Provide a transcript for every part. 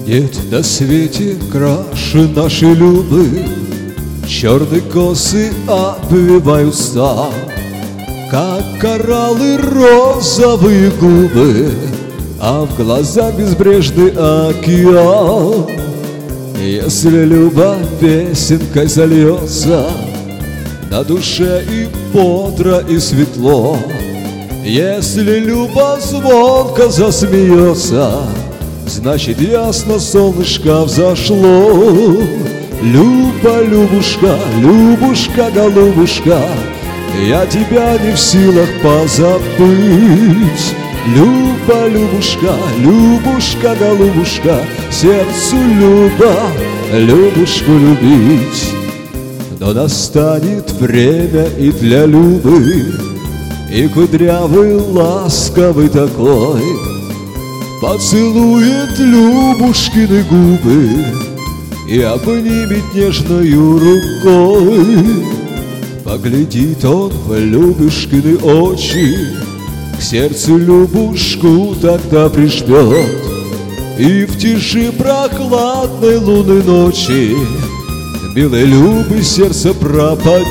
Нет на свете краше нашей Любы, черные косы обвивают стан, как кораллы розовые губы, а в глазах безбрежный океан. Если Люба песенкой зальется, на душе и бодро, и светло. Если Люба звонко засмеется, значит ясно солнышко взошло. Люба, Любушка, Любушка, голубушка, я тебя не в силах позабыть. Люба, Любушка, Любушка, голубушка, сердцу Люба, Любушку любить. Но настанет время и для Любы, и кудрявый, ласковый такой поцелует Любушкины губы и обнимет нежною рукой. Поглядит он в Любушкины очи, к сердцу Любушку тогда прижмет, и в тиши прохладной лунной ночи милой Любы сердце пропадет.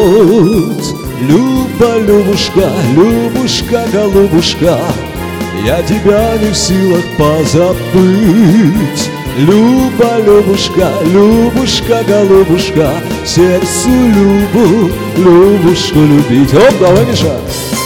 Люба, Любушка, Любушка, голубушка, я тебя не в силах позабыть. Люба, Любушка, Любушка, голубушка, сердцу Любу, Любушку любить. Оп, давай, Миша!